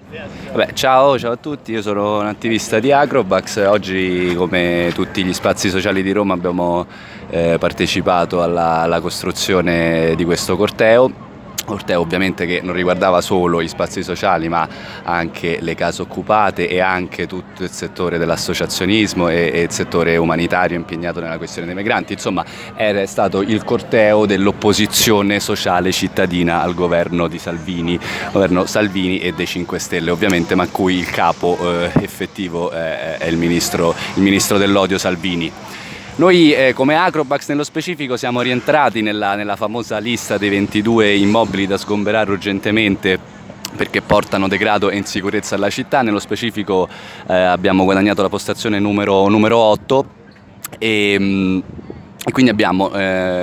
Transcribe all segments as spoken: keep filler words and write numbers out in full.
Vabbè, ciao, ciao a tutti, io sono un attivista di Acrobax. Oggi, come tutti gli spazi sociali di Roma, abbiamo eh, partecipato alla, alla costruzione di questo corteo. Corteo ovviamente che non riguardava solo gli spazi sociali, ma anche le case occupate e anche tutto il settore dell'associazionismo e, e il settore umanitario impegnato nella questione dei migranti. Insomma, era stato il corteo dell'opposizione sociale cittadina al governo di Salvini, governo Salvini e dei cinque Stelle ovviamente, ma cui il capo eh, effettivo eh, è il ministro, il ministro dell'odio Salvini. Noi eh, come Acrobax nello specifico siamo rientrati nella, nella famosa lista dei ventidue immobili da sgomberare urgentemente perché portano degrado e insicurezza alla città. Nello specifico eh, abbiamo guadagnato la postazione numero, numero otto e, mh, e quindi abbiamo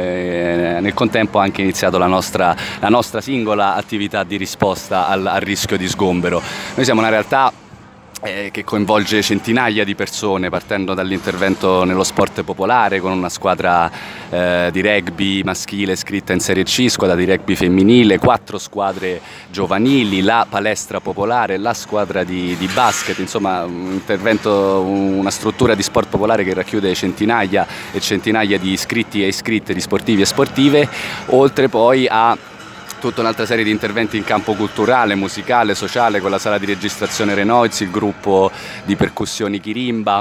eh, nel contempo anche iniziato la nostra, la nostra singola attività di risposta al, al rischio di sgombero. Noi siamo una realtà Eh, che coinvolge centinaia di persone, partendo dall'intervento nello sport popolare con una squadra eh, di rugby maschile iscritta in Serie C, squadra di rugby femminile, quattro squadre giovanili, la palestra popolare, la squadra di, di basket, insomma un intervento, una struttura di sport popolare che racchiude centinaia e centinaia di iscritti e iscritte, di sportivi e sportive, oltre poi a tutta un'altra serie di interventi in campo culturale, musicale, sociale, con la sala di registrazione Renoiz, il gruppo di percussioni Chirimba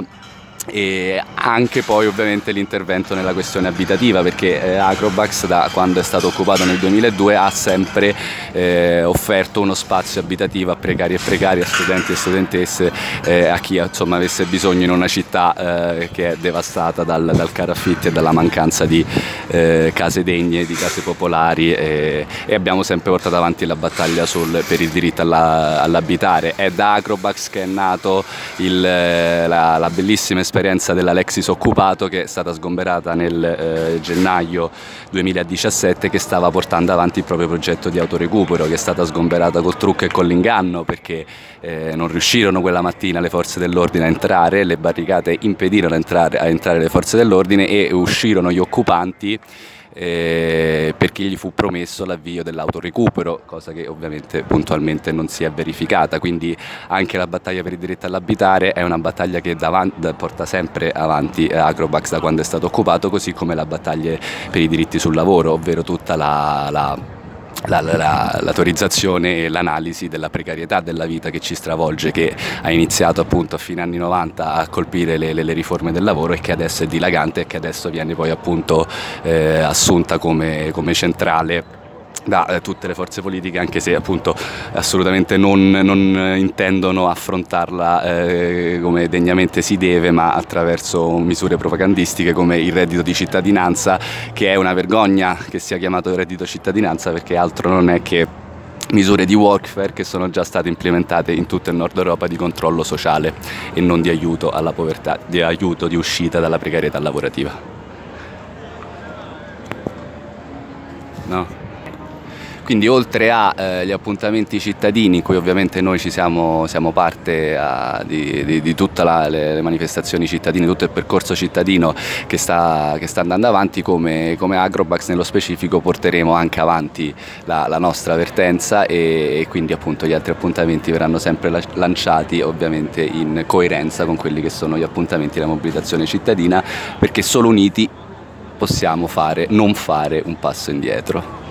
e anche poi ovviamente l'intervento nella questione abitativa, perché eh, Acrobax, da quando è stato occupato nel duemiladue, ha sempre eh, offerto uno spazio abitativo a precari e precarie, a studenti e studentesse, eh, a chi insomma avesse bisogno in una città eh, che è devastata dal, dal caro affitti e dalla mancanza di eh, case degne, di case popolari, eh, e abbiamo sempre portato avanti la battaglia sul, per il diritto alla, all'abitare. È da Acrobax che è nato il, la, la bellissima esperienza della Lexis Occupato, che è stata sgomberata nel eh, gennaio duemiladiciassette, che stava portando avanti il proprio progetto di autorecupero, che è stata sgomberata col trucco e con l'inganno perché eh, non riuscirono quella mattina le forze dell'ordine a entrare, le barricate impedirono a entrare, a entrare le forze dell'ordine e uscirono gli occupanti Eh, perché gli fu promesso l'avvio dell'autorecupero, cosa che ovviamente puntualmente non si è verificata. Quindi anche la battaglia per il diritto all'abitare è una battaglia che davanti, porta sempre avanti Acrobax da quando è stato occupato, così come la battaglia per i diritti sul lavoro, ovvero tutta la, la La, la, l'autorizzazione e l'analisi della precarietà della vita che ci stravolge, che ha iniziato appunto a fine anni novanta a colpire le, le, le riforme del lavoro e che adesso è dilagante e che adesso viene poi appunto eh, assunta come, come centrale da eh, tutte le forze politiche, anche se appunto assolutamente non, non intendono affrontarla eh, come degnamente si deve, ma attraverso misure propagandistiche come il reddito di cittadinanza, che è una vergogna che sia chiamato reddito cittadinanza, perché altro non è che misure di workfare che sono già state implementate in tutto il Nord Europa di controllo sociale e non di aiuto alla povertà, di aiuto di uscita dalla precarietà lavorativa. No? Quindi oltre agli eh, appuntamenti cittadini, in cui ovviamente noi ci siamo, siamo parte a, di, di, di tutte le, le manifestazioni cittadine, tutto il percorso cittadino che sta, che sta andando avanti, come, come Acrobax nello specifico porteremo anche avanti la, la nostra avvertenza e, e quindi appunto gli altri appuntamenti verranno sempre la, lanciati ovviamente in coerenza con quelli che sono gli appuntamenti della mobilitazione cittadina, perché solo uniti possiamo fare, non fare un passo indietro.